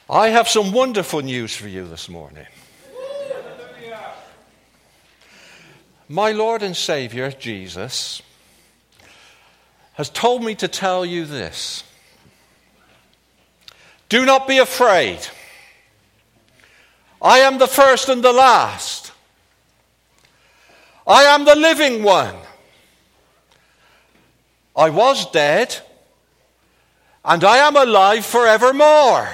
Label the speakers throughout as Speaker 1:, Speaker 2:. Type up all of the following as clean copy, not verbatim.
Speaker 1: I have some wonderful news for you this morning. My Lord and Savior, Jesus, has told me to tell you this. Do not be afraid. I am the first and the last. I am the living one. I was dead, and I am alive forevermore.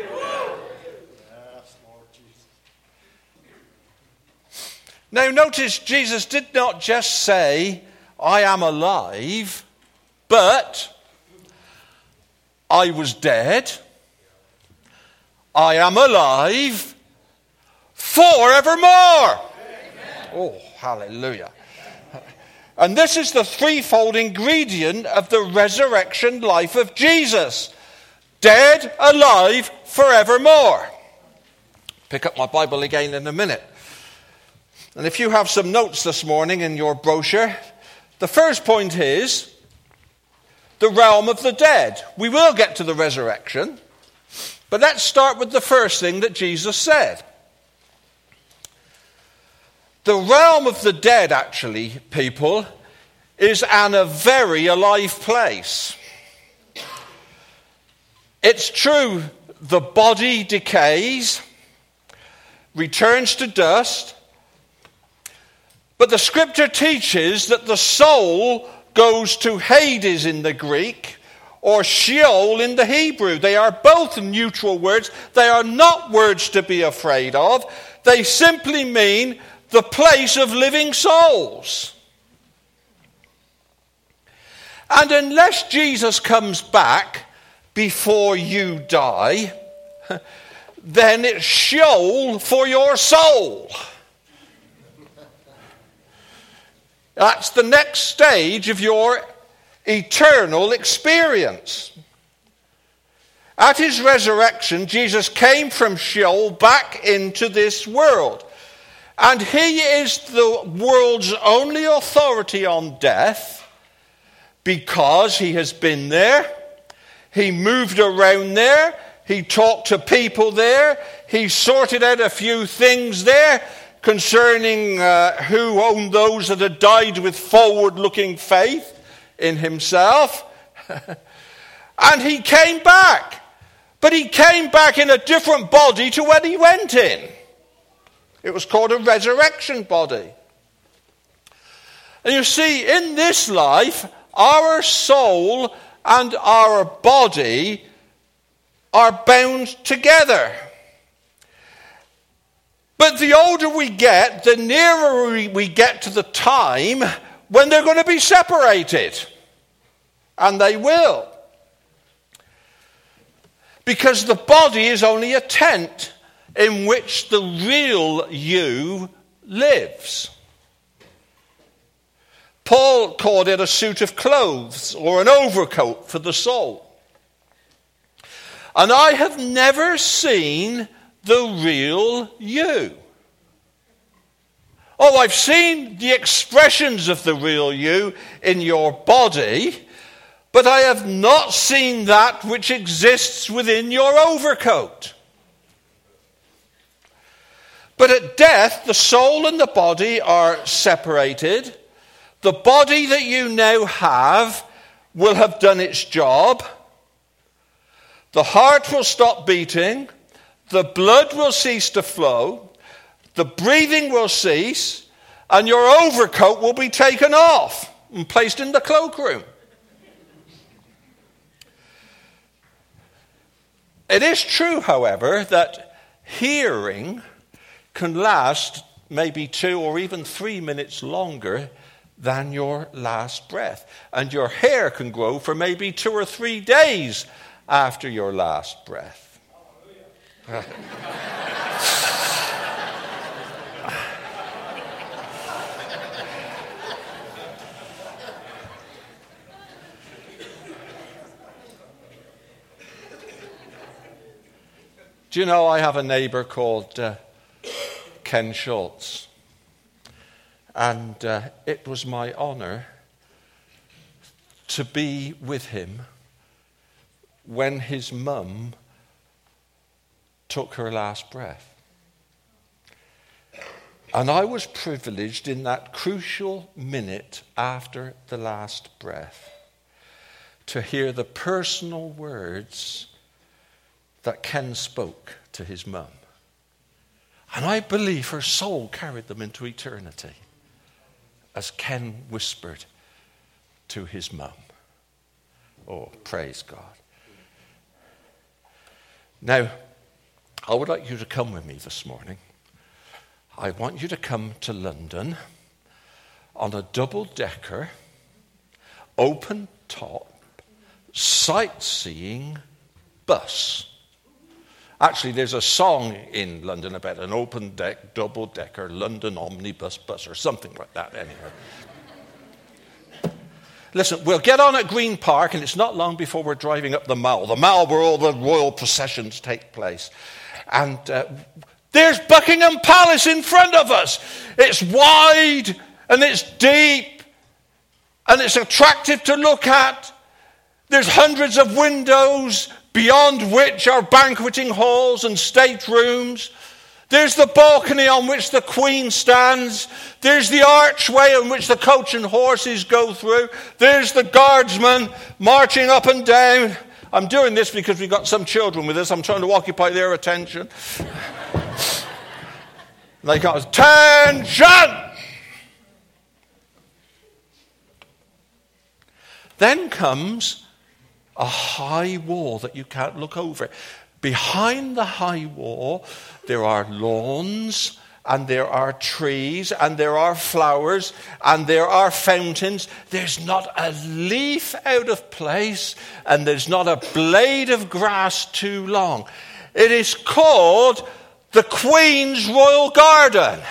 Speaker 1: Now notice Jesus did not just say, I am alive, but I was dead, I am alive forevermore. Amen. Oh, hallelujah. And this is the threefold ingredient of the resurrection life of Jesus. Dead, alive, forevermore. Pick up my Bible again in a minute. And if you have some notes this morning in your brochure, the first point is the realm of the dead. We will get to the resurrection, but let's start with the first thing that Jesus said. The realm of the dead, actually, people, is a very alive place. It's true, the body decays, returns to dust, but the scripture teaches that the soul goes to Hades in the Greek, or Sheol in the Hebrew. They are both neutral words. They are not words to be afraid of. They simply mean the place of living souls. And unless Jesus comes back before you die, then it's Sheol for your soul. That's the next stage of your eternal experience. At his resurrection, Jesus came from Sheol back into this world. And he is the world's only authority on death because he has been there. He moved around there. He talked to people there. He sorted out a few things there concerning who owned those that had died with forward-looking faith in himself. And he came back. But he came back in a different body to when he went in. It was called a resurrection body. And you see, in this life, our soul and our body are bound together. But the older we get, the nearer we get to the time when they're going to be separated. And they will. Because the body is only a tent in which the real you lives. Paul called it a suit of clothes or an overcoat for the soul. And I have never seen the real you. Oh, I've seen the expressions of the real you in your body, but I have not seen that which exists within your overcoat. But at death, the soul and the body are separated. The body that you now have will have done its job. The heart will stop beating. The blood will cease to flow. The breathing will cease. And your overcoat will be taken off and placed in the cloakroom. It is true, however, that hearing can last maybe 2 or even 3 minutes longer than your last breath. And your hair can grow for maybe 2 or 3 days after your last breath. Do you know, I have a neighbor called Ken Schultz. And it was my honor to be with him when his mum took her last breath. And I was privileged in that crucial minute after the last breath to hear the personal words that Ken spoke to his mum. And I believe her soul carried them into eternity as Ken whispered to his mum. Oh, praise God. Now, I would like you to come with me this morning. I want you to come to London on a double-decker, open-top, sightseeing bus. Actually, there's a song in London about an open-deck, double-decker London omnibus bus or something like that anyway. Listen, we'll get on at Green Park, and it's not long before we're driving up the Mall where all the royal processions take place. And there's Buckingham Palace in front of us. It's wide, and it's deep, and it's attractive to look at. There's hundreds of windows, beyond which are banqueting halls and staterooms. There's the balcony on which the Queen stands. There's the archway on which the coach and horses go through. There's the guardsmen marching up and down. I'm doing this because we've got some children with us. I'm trying to occupy their attention. They got attention! Then comes a high wall that you can't look over. Behind the high wall, there are lawns, and there are trees, and there are flowers, and there are fountains. There's not a leaf out of place, and there's not a blade of grass too long. It is called the Queen's Royal Garden.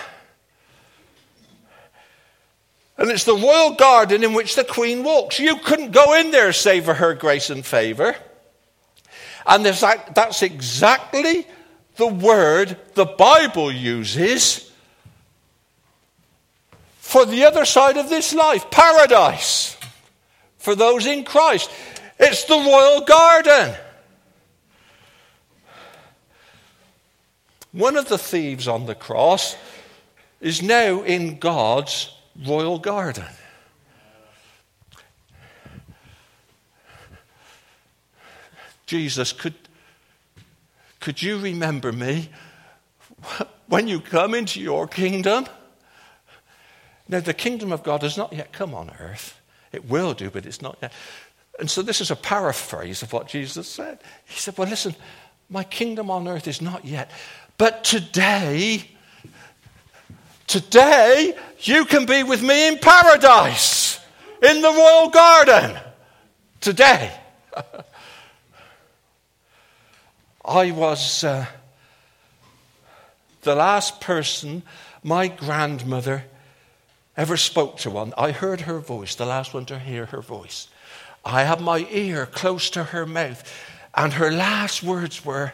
Speaker 1: And it's the royal garden in which the Queen walks. You couldn't go in there save for her grace and favour. And that's exactly the word the Bible uses for the other side of this life, paradise, for those in Christ. It's the royal garden. One of the thieves on the cross is now in God's royal garden. Jesus, could you remember me when you come into your kingdom? Now, the kingdom of God has not yet come on earth. It will do, but it's not yet. And so this is a paraphrase of what Jesus said. He said, well, listen, my kingdom on earth is not yet. But today, you can be with me in paradise, in the royal garden. Today. I was the last person my grandmother ever spoke to one. I heard her voice, the last one to hear her voice. I had my ear close to her mouth, and her last words were,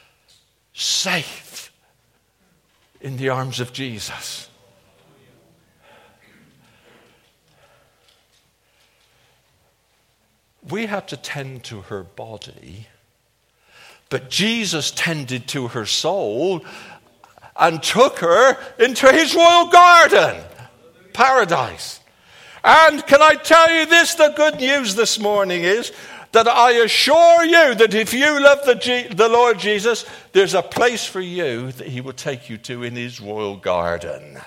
Speaker 1: safe in the arms of Jesus. We had to tend to her body, but Jesus tended to her soul and took her into his royal garden, paradise. And can I tell you this, the good news this morning is that I assure you that if you love the Lord Jesus, there's a place for you that he will take you to in his royal garden.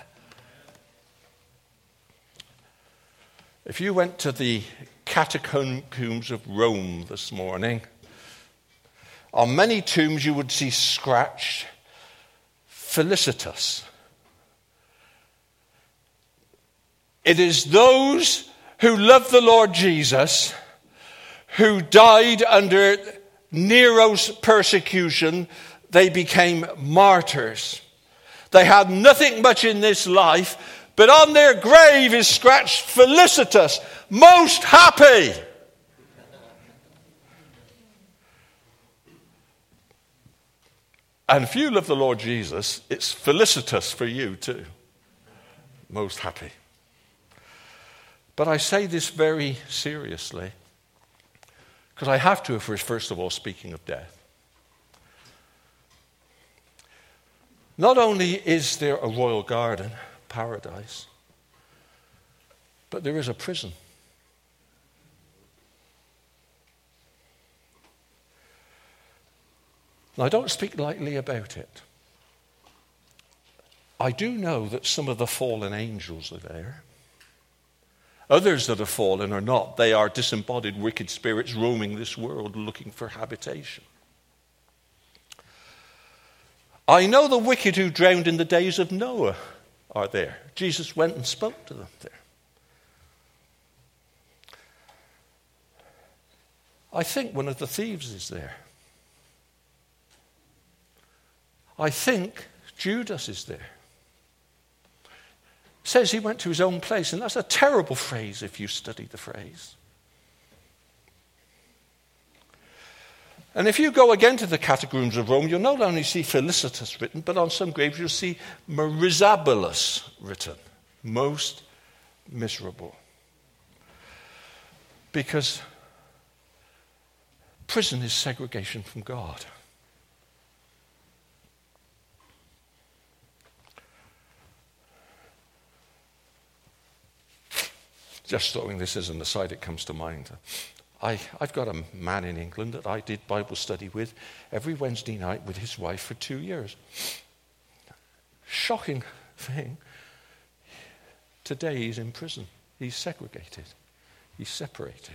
Speaker 1: If you went to the catacombs of Rome this morning, on many tombs you would see scratched Felicitas. It is those who love the Lord Jesus, who died under Nero's persecution. They became martyrs. They had nothing much in this life, but on their grave is scratched Felicitas, most happy. And if you love the Lord Jesus, it's Felicitas for you too. Most happy. But I say this very seriously, because I have to if we're first of all speaking of death. Not only is there a royal garden, paradise, but there is a prison. Now, I don't speak lightly about it. I do know that some of the fallen angels are there. Others that have fallen are not. They are disembodied wicked spirits roaming this world looking for habitation. I know the wicked who drowned in the days of Noah are there. Jesus went and spoke to them there. I think one of the thieves is there. I think Judas is there. Says he went to his own place, and that's a terrible phrase if you study the phrase. And if you go again to the catacombs of Rome, you'll not only see Felicitas written, but on some graves you'll see Miserabilis written. Most miserable. Because prison is segregation from God. Just throwing this as an aside, it comes to mind. I've got a man in England that I did Bible study with every Wednesday night with his wife for 2 years. Shocking thing. Today he's in prison. He's segregated. He's separated.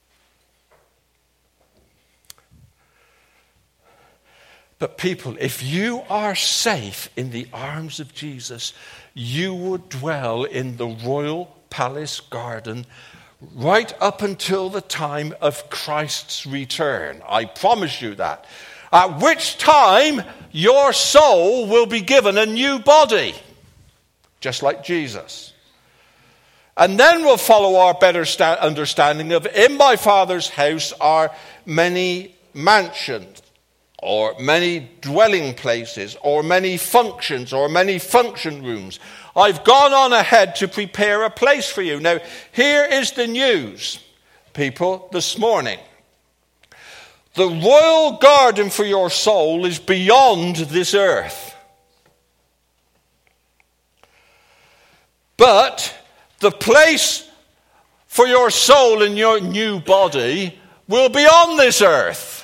Speaker 1: But people, if you are safe in the arms of Jesus, you would dwell in the royal palace garden right up until the time of Christ's return. I promise you that. At which time your soul will be given a new body, just like Jesus. And then will follow our better understanding of, in my Father's house are many mansions, or many dwelling places, or many functions, or many function rooms. I've gone on ahead to prepare a place for you. Now, here is the news, people, this morning. The royal garden for your soul is beyond this earth. But the place for your soul and your new body will be on this earth.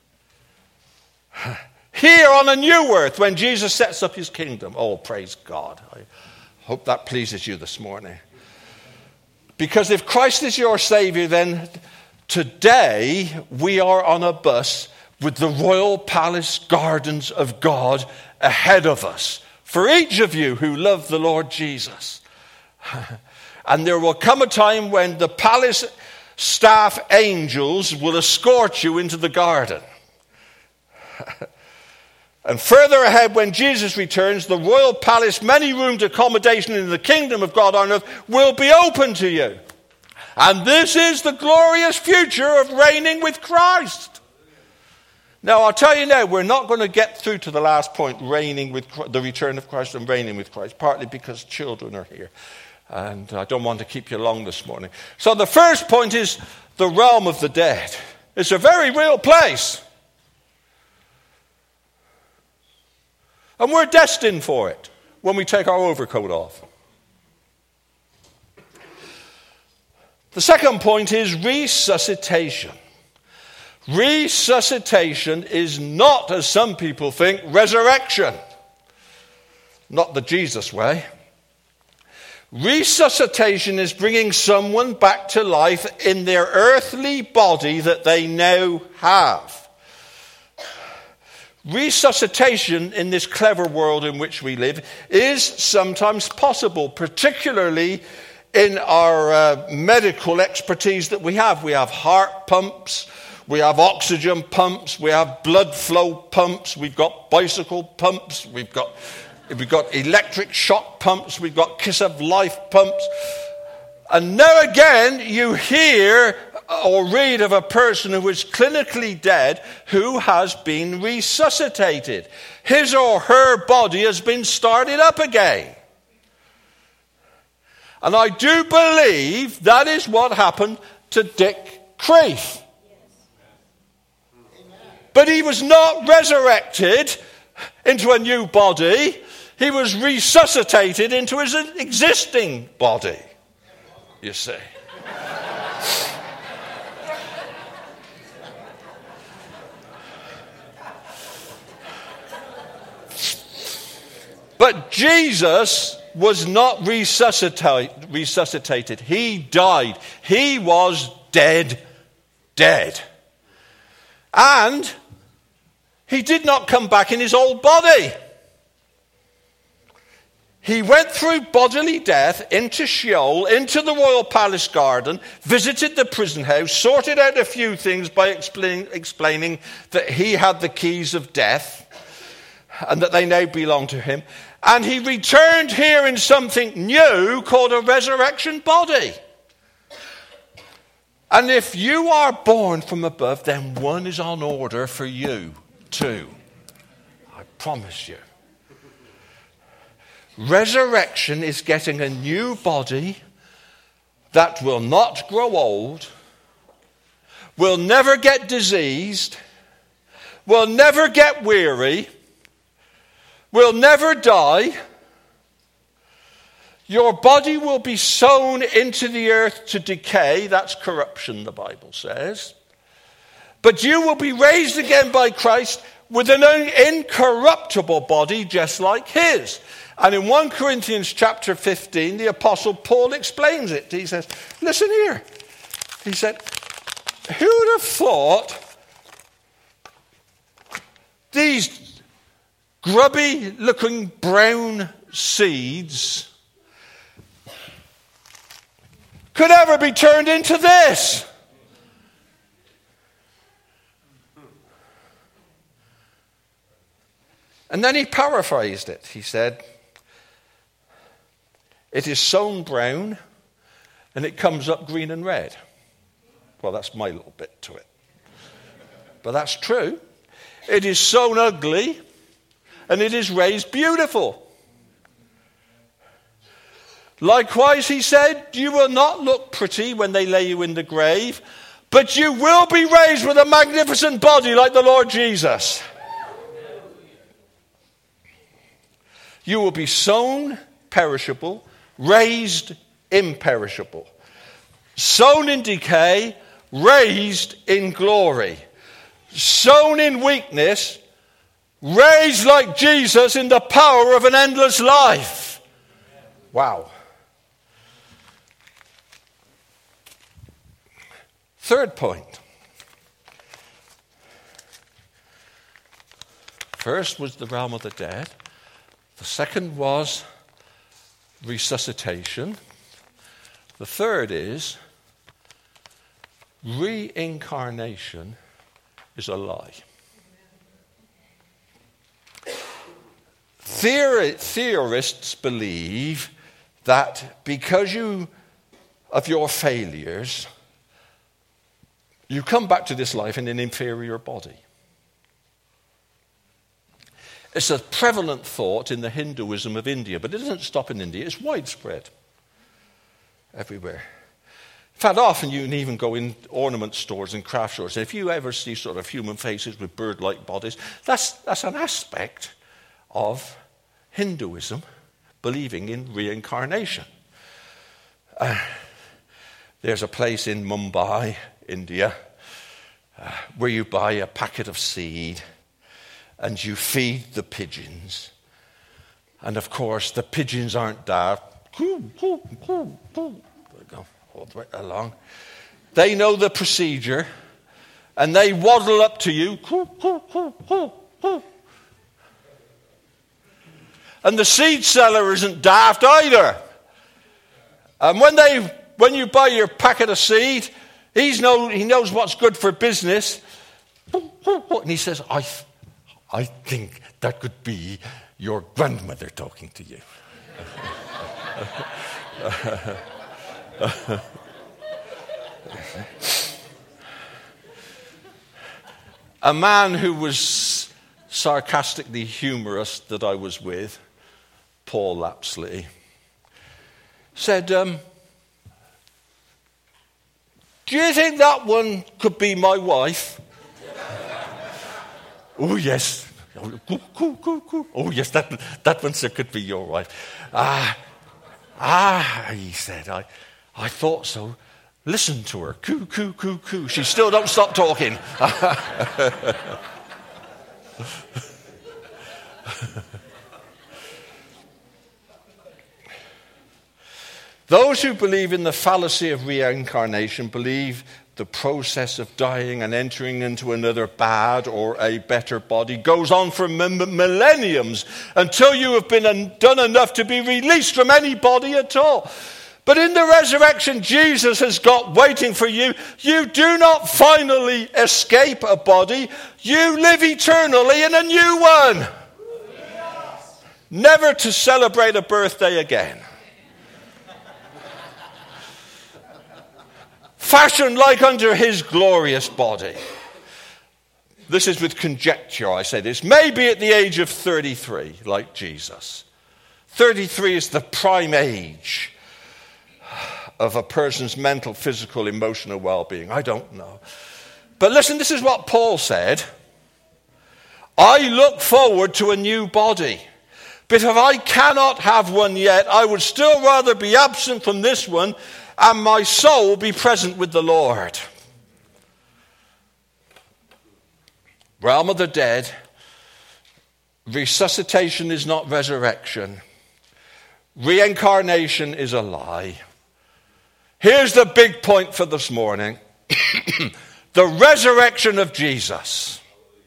Speaker 1: Here on a new earth when Jesus sets up his kingdom. Oh, praise God. I hope that pleases you this morning. Because if Christ is your Savior, then today we are on a bus with the royal palace gardens of God ahead of us. For each of you who love the Lord Jesus. And there will come a time when the palace staff angels will escort you into the garden. And further ahead, when Jesus returns, the royal palace, many-roomed accommodation in the kingdom of God on earth will be open to you. And this is the glorious future of reigning with Christ. Now, I'll tell you now, we're not going to get through to the last point, reigning with the return of Christ and reigning with Christ, partly because children are here. And I don't want to keep you long this morning. So the first point is the realm of the dead. It's a very real place. And we're destined for it when we take our overcoat off. The second point is resuscitation. Resuscitation is not, as some people think, resurrection. Not the Jesus way. Resuscitation is bringing someone back to life in their earthly body that they now have. Resuscitation in this clever world in which we live is sometimes possible, particularly in our medical expertise that we have. We have heart pumps, we have oxygen pumps, we have blood flow pumps, we've got bicycle pumps, we've got electric shock pumps, we've got Kiss of Life pumps. And now again you hear or read of a person who is clinically dead who has been resuscitated. His or her body has been started up again. And I do believe that is what happened to Dick Creef. But he was not resurrected into a new body. He was resuscitated into his existing body, you see. But Jesus was not resuscitated. He died. He was dead. And he did not come back in his old body. He went through bodily death into Sheol, into the royal palace garden, visited the prison house, sorted out a few things by explaining that he had the keys of death and that they now belong to him. And he returned here in something new called a resurrection body. And if you are born from above, then one is on order for you too. I promise you. Resurrection is getting a new body that will not grow old, will never get diseased, will never get weary, will never die. Your body will be sown into the earth to decay. That's corruption, the Bible says. But you will be raised again by Christ with an incorruptible body just like his. And in 1 Corinthians chapter 15, the Apostle Paul explains it. He says, listen here. He said, who would have thought these grubby-looking brown seeds could ever be turned into this? And then he paraphrased it. He said, it is sown brown and it comes up green and red. Well, that's my little bit to it. But that's true. It is sown ugly and it is raised beautiful. Likewise, he said, you will not look pretty when they lay you in the grave, but you will be raised with a magnificent body like the Lord Jesus. You will be sown perishable, raised imperishable. Sown in decay, raised in glory. Sown in weakness, raised like Jesus in the power of an endless life. Wow. Third point. First was the realm of the dead. The second was resuscitation. The third is reincarnation is a lie. Theorists believe that because of your failures, you come back to this life in an inferior body. It's a prevalent thought in the Hinduism of India, but it doesn't stop in India. It's widespread everywhere. In fact, often you can even go in ornament stores and craft stores. If you ever see sort of human faces with bird-like bodies, that's an aspect of Hinduism believing in reincarnation. There's a place in Mumbai, India, where you buy a packet of seed and you feed the pigeons. And of course, the pigeons aren't daft. They go all the way along. They know the procedure and they waddle up to you. And the seed seller isn't daft either. And when you buy your packet of seed, he knows what's good for business. And he says, I think that could be your grandmother talking to you. A man who was sarcastically humorous that I was with, Paul Lapsley, said, do you think that one could be my wife? Oh, yes. Oh, yes, that one could be your wife. He said, I thought so. Listen to her. Coo, coo, coo, coo. She still don't stop talking. Those who believe in the fallacy of reincarnation believe the process of dying and entering into another bad or a better body goes on for millenniums until you have been done enough to be released from any body at all. But in the resurrection Jesus has got waiting for you. You do not finally escape a body. You live eternally in a new one. Never to celebrate a birthday again. Fashioned like unto his glorious body. This is with conjecture, I say this. Maybe at the age of 33, like Jesus. 33 is the prime age of a person's mental, physical, emotional well-being. I don't know. But listen, this is what Paul said. I look forward to a new body. But if I cannot have one yet, I would still rather be absent from this one and my soul be present with the Lord. Realm of the dead. Resuscitation is not resurrection. Reincarnation is a lie. Here's the big point for this morning. The resurrection of Jesus.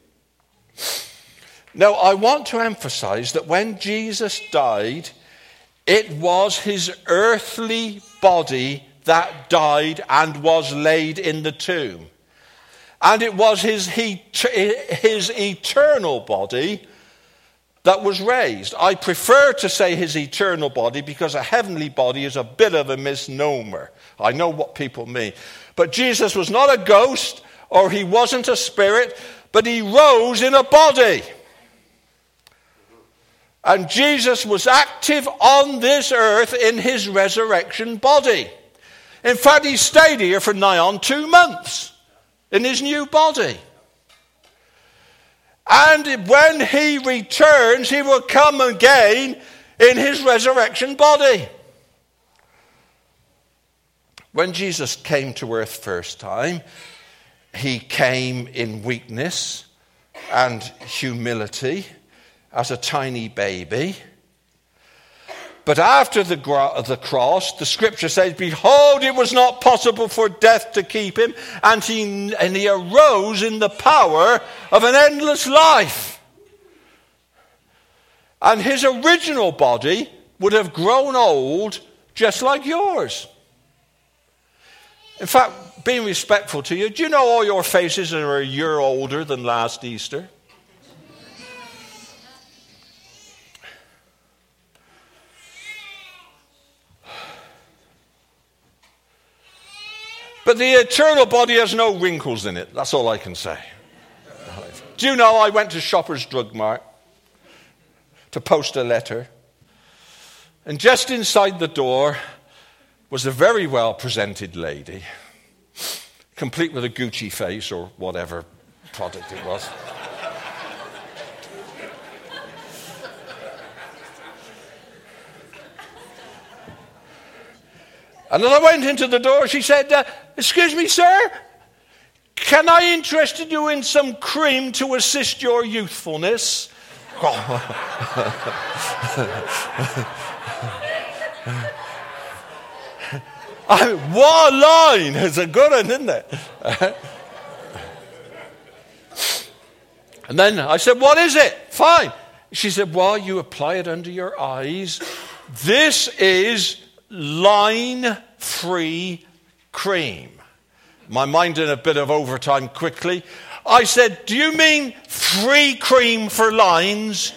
Speaker 1: Now, I want to emphasize that when Jesus died, it was his earthly body that died and was laid in the tomb. And it was his eternal body that was raised. I prefer to say his eternal body because a heavenly body is a bit of a misnomer. I know what people mean. But Jesus was not a ghost or he wasn't a spirit, but he rose in a body. And Jesus was active on this earth in his resurrection body. In fact, he stayed here for nigh on 2 months in his new body. And when he returns, he will come again in his resurrection body. When Jesus came to earth first time, he came in weakness and humility as a tiny baby. But after the cross, the scripture says, behold, it was not possible for death to keep him, and he arose in the power of an endless life. And his original body would have grown old just like yours. In fact, being respectful to you, do you know all your faces are a year older than last Easter? But the eternal body has no wrinkles in it. That's all I can say. Do you know I went to Shoppers Drug Mart to post a letter? And just inside the door was a very well-presented lady, complete with a Gucci face or whatever product it was. And as I went into the door, she said, excuse me, sir, can I interest you in some cream to assist your youthfulness? What line? It's a good one, isn't it? And then I said, what is it? Fine. She said, well, you apply it under your eyes. This is line-free cream. My mind did a bit of overtime quickly. I said, do you mean free cream for lines?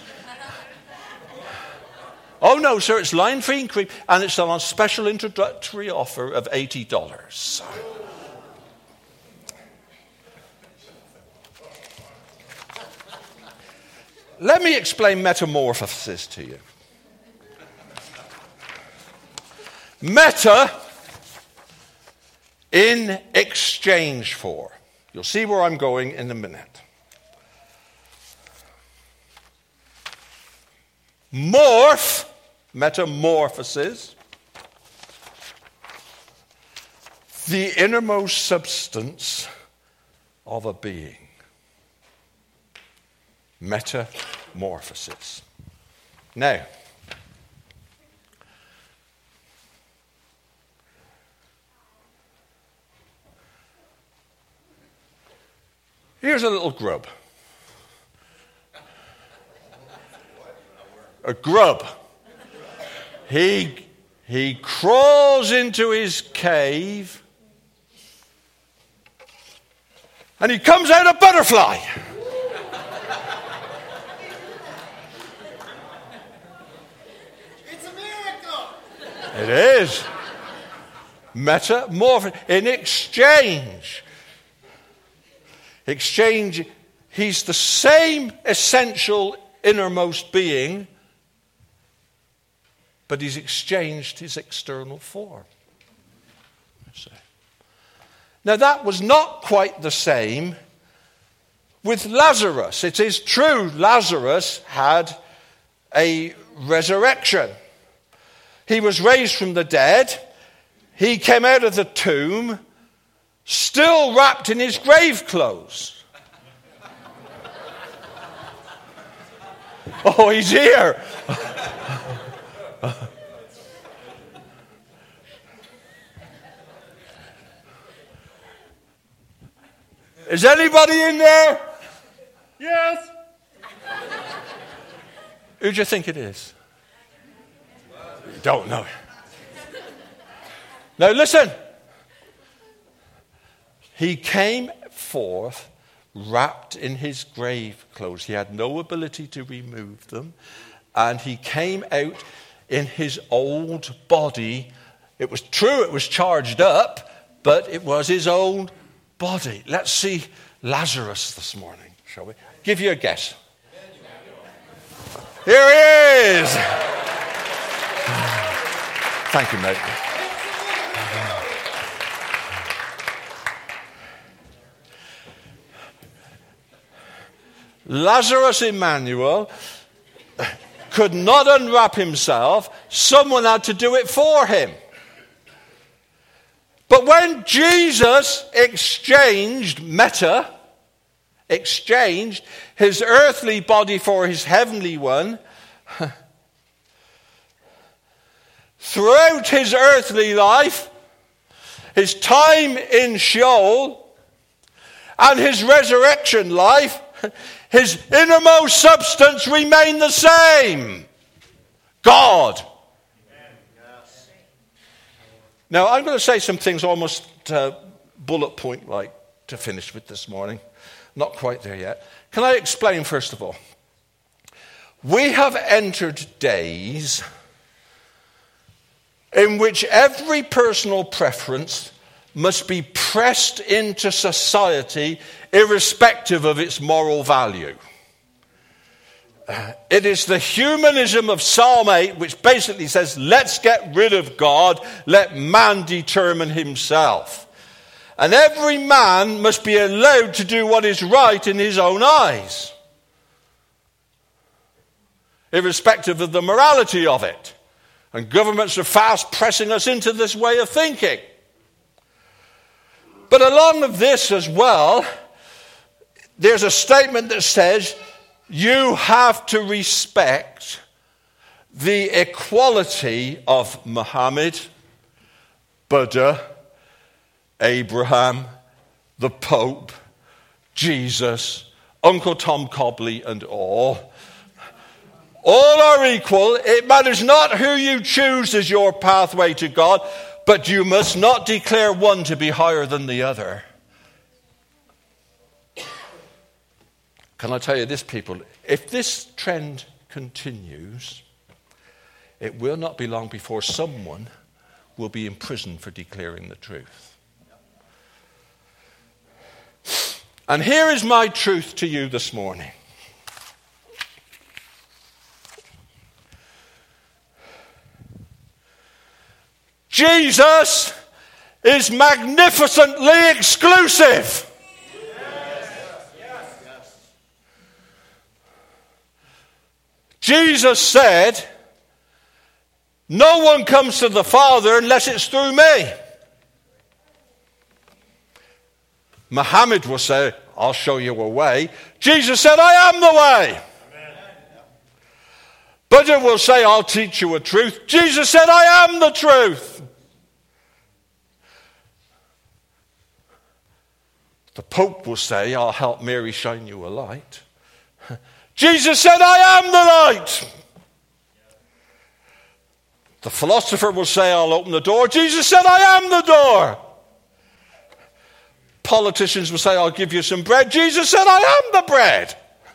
Speaker 1: Oh, no, sir, it's line-free cream, and it's on a special introductory offer of $80. Let me explain metamorphosis to you. Meta in exchange for. You'll see where I'm going in a minute. metamorphosis, the innermost substance of a being. Metamorphosis. Now, here's a little grub. A grub. He crawls into his cave and he comes out a butterfly.
Speaker 2: It's a miracle.
Speaker 1: It is. Metamorphosis. In exchange, he's the same essential innermost being, but he's exchanged his external form. Now that was not quite the same with Lazarus. It is true Lazarus had a resurrection. He was raised from the dead. He came out of the tomb still wrapped in his grave clothes. Oh, he's here. Is anybody in there?
Speaker 2: Yes.
Speaker 1: Who do you think it is? Don't know. Now listen. He came forth wrapped in his grave clothes. He had no ability to remove them. And he came out in his old body. It was true, it was charged up, but it was his old body. Let's see Lazarus this morning, shall we? Give you a guess. Here he is. Thank you, mate. Lazarus Emmanuel could not unwrap himself. Someone had to do it for him. But when Jesus exchanged his earthly body for his heavenly one, throughout his earthly life, his time in Sheol, and his resurrection life, his innermost substance remained the same. God. Now, I'm going to say some things almost bullet point-like to finish with this morning. Not quite there yet. Can I explain, first of all? We have entered days in which every personal preference must be pressed into society irrespective of its moral value. It is the humanism of Psalm 8 which basically says, let's get rid of God, let man determine himself. And every man must be allowed to do what is right in his own eyes, irrespective of the morality of it. And governments are fast pressing us into this way of thinking. But along with this as well, there's a statement that says, you have to respect the equality of Muhammad, Buddha, Abraham, the Pope, Jesus, Uncle Tom Cobley and all. All are equal. It matters not who you choose as your pathway to God, but you must not declare one to be higher than the other. Can I tell you this, people? If this trend continues, it will not be long before someone will be in prison for declaring the truth. And here is my truth to you this morning. Jesus is magnificently exclusive. Jesus said, no one comes to the Father unless it's through me. Muhammad will say, I'll show you a way. Jesus said, I am the way. Amen. Buddha will say, I'll teach you a truth. Jesus said, I am the truth. The Pope will say, I'll help Mary shine you a light. Jesus said, I am the light. The philosopher will say, I'll open the door. Jesus said, I am the door. Politicians will say, I'll give you some bread. Jesus said, I am the bread.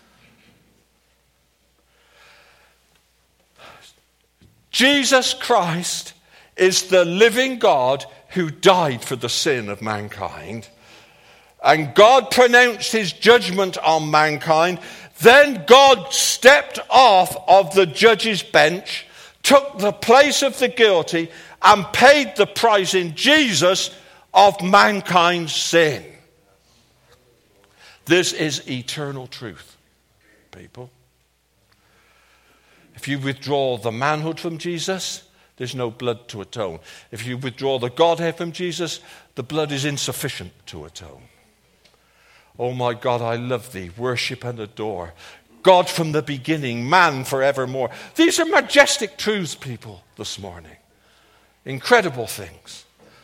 Speaker 1: Jesus Christ is the living God who died for the sin of mankind. And God pronounced his judgment on mankind. Then God stepped off of the judge's bench, took the place of the guilty, and paid the price in Jesus of mankind's sin. This is eternal truth, people. If you withdraw the manhood from Jesus, there's no blood to atone. If you withdraw the Godhead from Jesus, the blood is insufficient to atone. Oh my God, I love thee. Worship and adore. God from the beginning, man forevermore. These are majestic truths, people, this morning. Incredible things.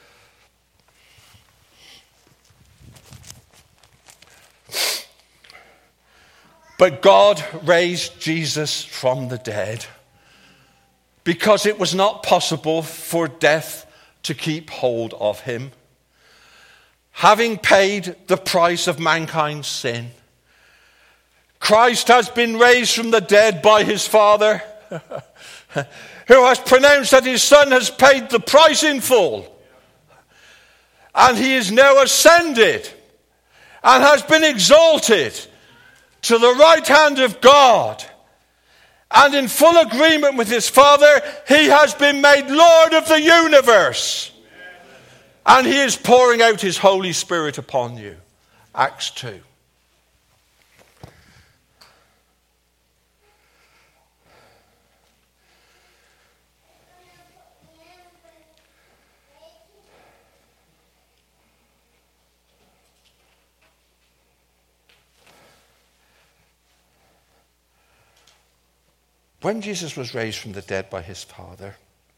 Speaker 1: But God raised Jesus from the dead because it was not possible for death to keep hold of him. Having paid the price of mankind's sin, Christ has been raised from the dead by his Father, who has pronounced that his Son has paid the price in full. And he is now ascended and has been exalted to the right hand of God. And in full agreement with his Father, he has been made Lord of the universe. And he is pouring out his Holy Spirit upon you. Acts 2. When Jesus was raised from the dead by his Father,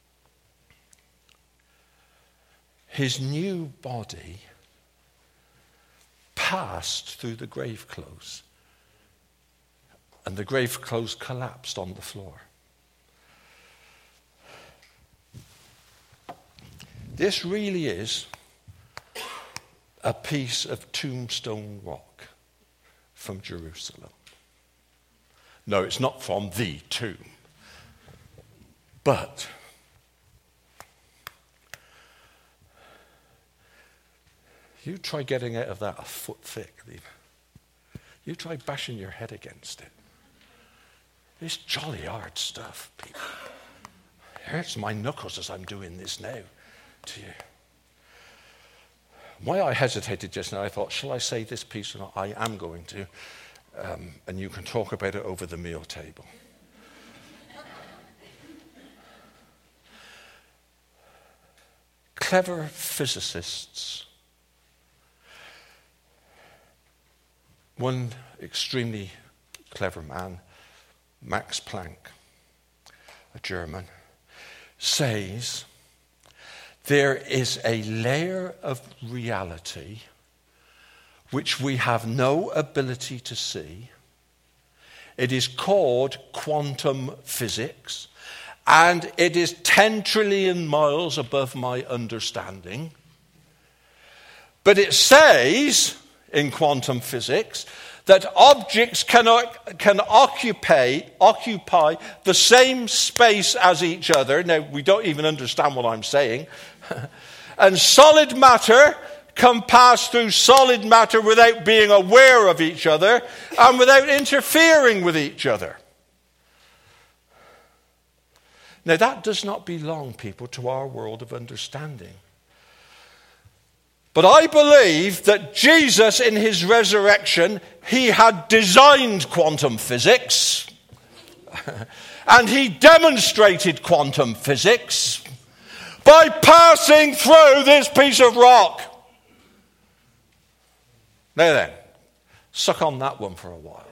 Speaker 1: his new body passed through the grave clothes, and the grave clothes collapsed on the floor. This really is a piece of tombstone rock from Jerusalem. No, it's not from the tomb. But you try getting out of that a foot thick, Lever. You try bashing your head against it. It's jolly hard stuff, people. It hurts my knuckles as I'm doing this now to you. Why I hesitated just now, I thought, shall I say this piece or not? I am going to. And you can talk about it over the meal table. Clever physicists. One extremely clever man, Max Planck, a German, says there is a layer of reality which we have no ability to see. It is called quantum physics, and it is 10 trillion miles above my understanding. But it says in quantum physics that objects can occupy the same space as each other. Now, we don't even understand what I'm saying. And solid matter can pass through solid matter without being aware of each other and without interfering with each other. Now, that does not belong, people, to our world of understanding. But I believe that Jesus, in his resurrection, he had designed quantum physics. And he demonstrated quantum physics by passing through this piece of rock. Now then, suck on that one for a while.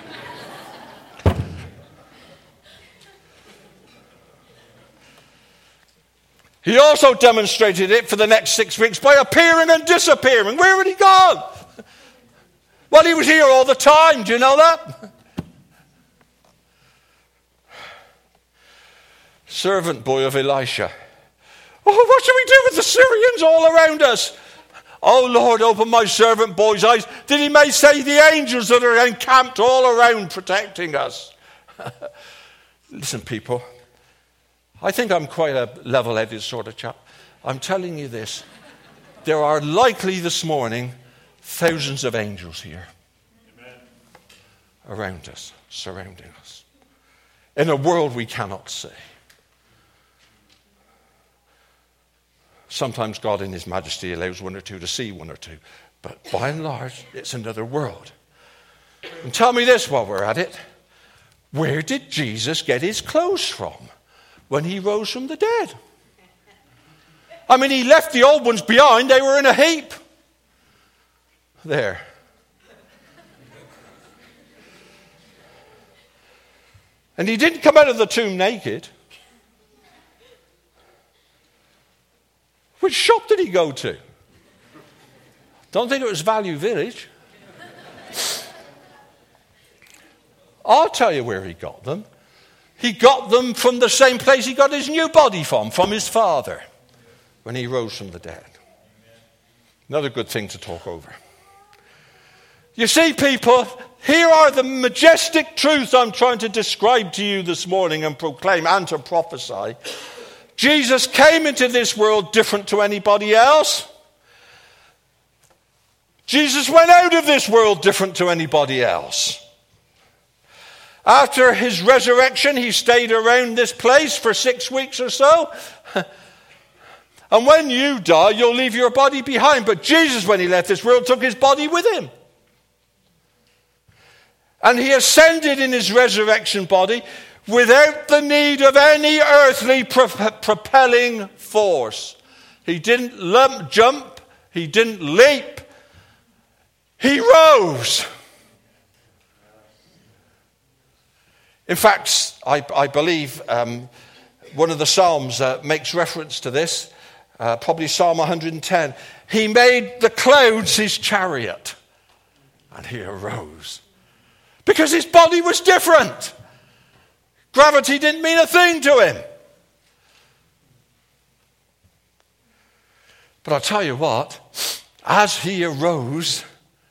Speaker 1: He also demonstrated it for the next 6 weeks by appearing and disappearing. Where had he gone? Well, he was here all the time. Do you know that? Servant boy of Elisha. Oh, what shall we do with the Syrians all around us? Oh, Lord, open my servant boy's eyes. Did he may say the angels that are encamped all around protecting us? Listen, people. I think I'm quite a level-headed sort of chap. I'm telling you this. There are likely this morning thousands of angels here. Amen. Around us, surrounding us. In a world we cannot see. Sometimes God in his majesty allows one or two to see one or two. But by and large, it's another world. And tell me this while we're at it. Where did Jesus get his clothes from when he rose from the dead? I mean, he left the old ones behind. They were in a heap. There. And he didn't come out of the tomb naked. Which shop did he go to? Don't think it was Value Village. I'll tell you where he got them. He got them from the same place he got his new body from his Father, when he rose from the dead. Another good thing to talk over. You see, people, here are the majestic truths I'm trying to describe to you this morning and proclaim and to prophesy. Jesus came into this world different to anybody else. Jesus went out of this world different to anybody else. After his resurrection, he stayed around this place for 6 weeks or so. And when you die, you'll leave your body behind. But Jesus, when he left this world, took his body with him. And he ascended in his resurrection body without the need of any earthly propelling force. He didn't jump. He didn't leap. He rose. In fact, I believe one of the Psalms makes reference to this, probably Psalm 110. He made the clouds his chariot, and he arose. Because his body was different. Gravity didn't mean a thing to him. But I'll tell you what, as he arose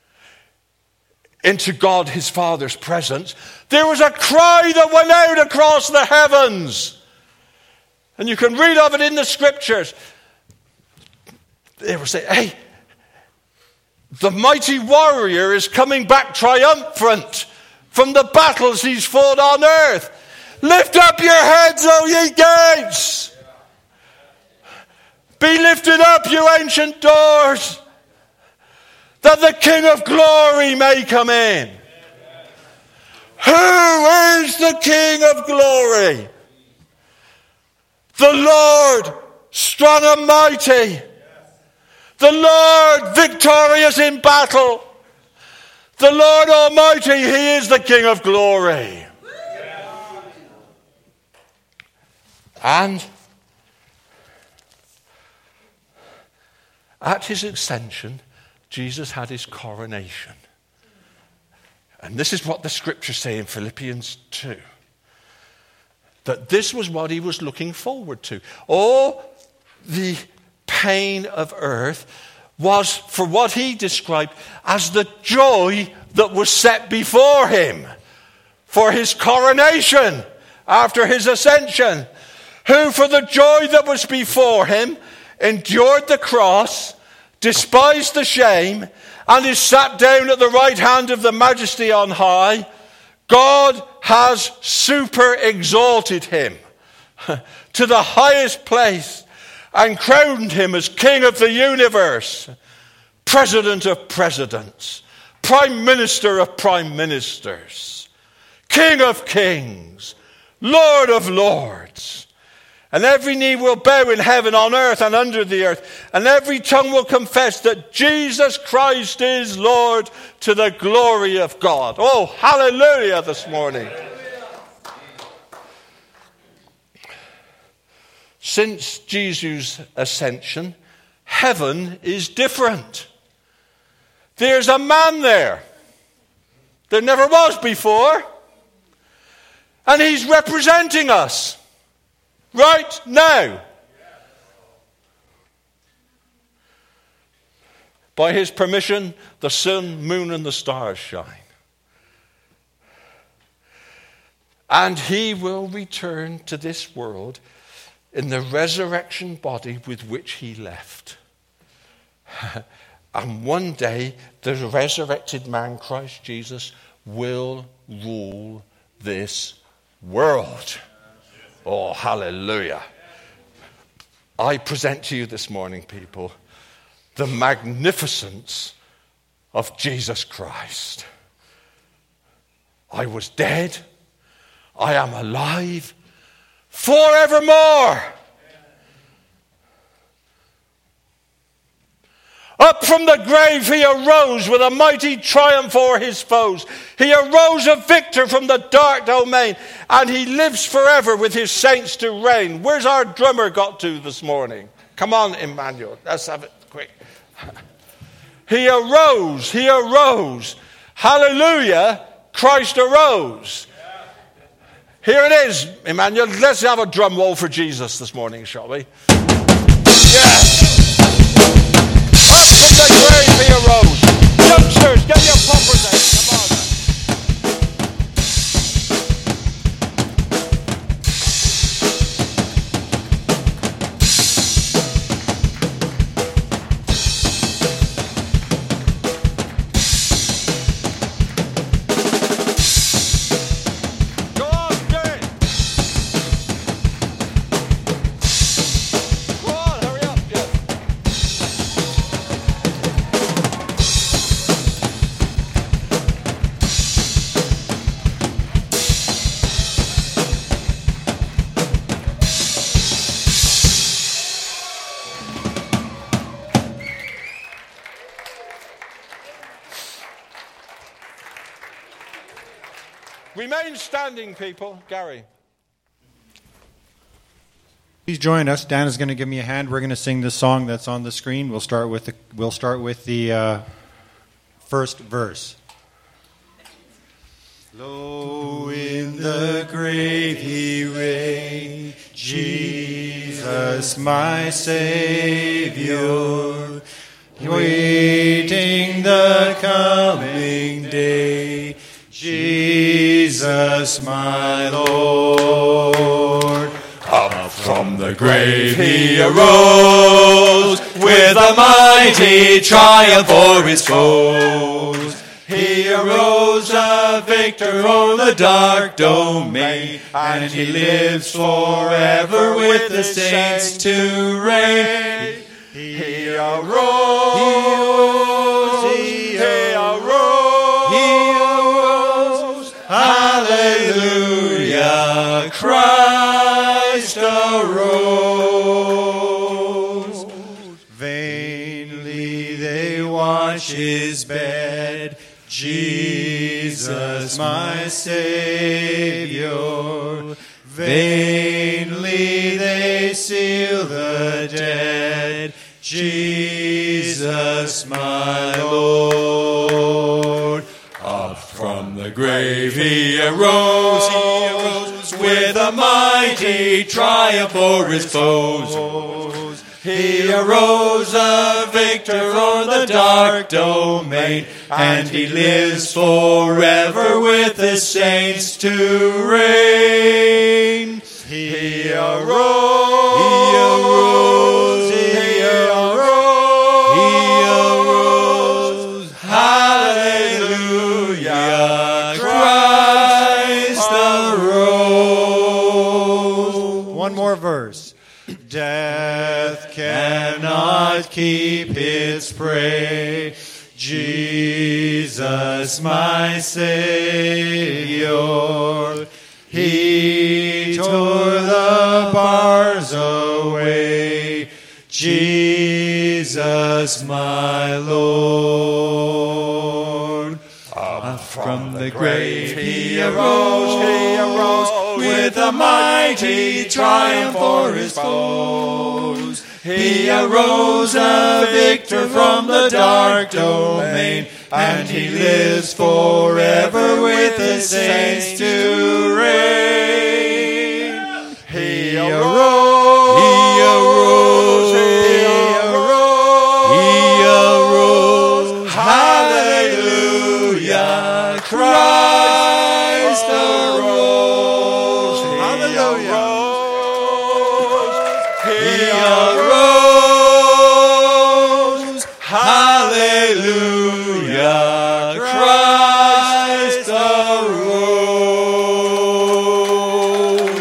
Speaker 1: into God his Father's presence, there was a cry that went out across the heavens. And you can read of it in the scriptures. They were saying, hey, the mighty warrior is coming back triumphant from the battles he's fought on earth. Lift up your heads, O ye gates. Be lifted up, you ancient doors, that the King of glory may come in. Who is the King of glory? The Lord, strong and mighty. The Lord, victorious in battle. The Lord Almighty, he is the King of glory. And at his ascension, Jesus had his coronation. And this is what the scriptures say in Philippians 2. That this was what he was looking forward to. All the pain of earth was for what he described as the joy that was set before him for his coronation after his ascension. Who for the joy that was before him endured the cross, despised the shame, and is sat down at the right hand of the Majesty on high. God has super exalted him to the highest place and crowned him as King of the universe, President of presidents, Prime Minister of prime ministers, King of kings, Lord of lords. And every knee will bow in heaven, on earth, and under the earth. And every tongue will confess that Jesus Christ is Lord, to the glory of God. Oh, hallelujah this morning. Since Jesus' ascension, heaven is different. There's a man there. There never was before. And he's representing us right now. By his permission, the sun, moon, and the stars shine. And he will return to this world in the resurrection body with which he left. And one day, the resurrected man, Christ Jesus, will rule this world. Oh, hallelujah. I present to you this morning, people, the magnificence of Jesus Christ. I was dead. I am alive forevermore. Up from the grave he arose with a mighty triumph over his foes. He arose a victor from the dark domain, and he lives forever with his saints to reign. Where's our drummer got to this morning? Come on, Emmanuel. Let's have it quick. He arose. He arose. Hallelujah. Christ arose. Here it is, Emmanuel. Let's have a drum roll for Jesus this morning, shall we? Yes. Up from the grave he arose. Youngsters, get your poppers out. Come on. Go on, do it. Go on, hurry up. Yes. Remain standing, people. Gary.
Speaker 3: Please join us. Dan is going to give me a hand. We're going to sing this song that's on the screen. We'll start with the first verse. Lo, in the grave he reigned, Jesus my Savior, waiting the coming day. Jesus, my Lord. Up from the grave he arose, with a mighty triumph o'er his foes. He arose a victor o'er the dark domain, and he lives forever with the saints to reign. He arose, he arose, hallelujah, Christ arose. Vainly they watch his bed, Jesus my Savior. Vainly they seal the dead, Jesus my Lord. Up from the grave he arose, with a mighty triumph o'er his foes. He arose a victor o'er the dark domain, and he lives forever with the saints to reign. He arose, he arose, hallelujah, Christ arose. One more verse. Death cannot keep its prey, Jesus my Savior, he tore the bars away. Jesus, my Lord. From the grave he arose, with a mighty triumph for his foes. He arose a victor from the dark domain, and he lives forever with the saints to reign. He arose, he arose, he arose, hallelujah, Christ arose, hallelujah, he arose, hallelujah, Christ arose.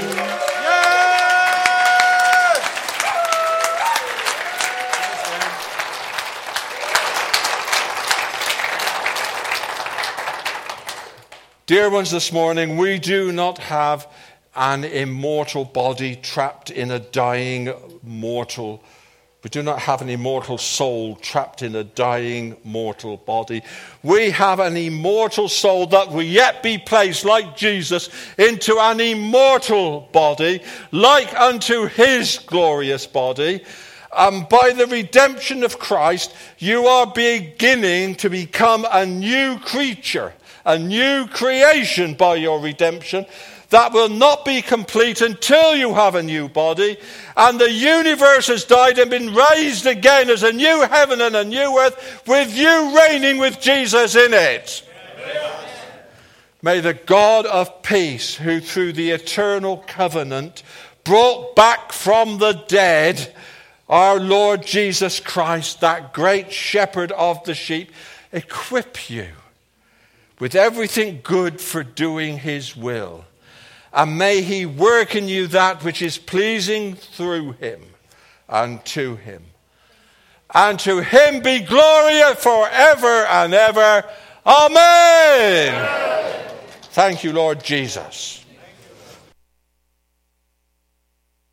Speaker 1: Dear ones, this morning we do not have an immortal body trapped in a dying mortal. We do not have an immortal soul trapped in a dying mortal body. We have an immortal soul that will yet be placed, like Jesus, into an immortal body, like unto his glorious body. By the redemption of Christ, you are beginning to become a new creature, a new creation by your redemption. That will not be complete until you have a new body, and the universe has died and been raised again as a new heaven and a new earth, with you reigning with Jesus in it. Amen. May the God of peace, who through the eternal covenant brought back from the dead our Lord Jesus Christ, that great shepherd of the sheep, equip you with everything good for doing his will. And may he work in you that which is pleasing through him and to him. And to him be glory forever and ever. Amen. Amen. Thank you, Lord Jesus.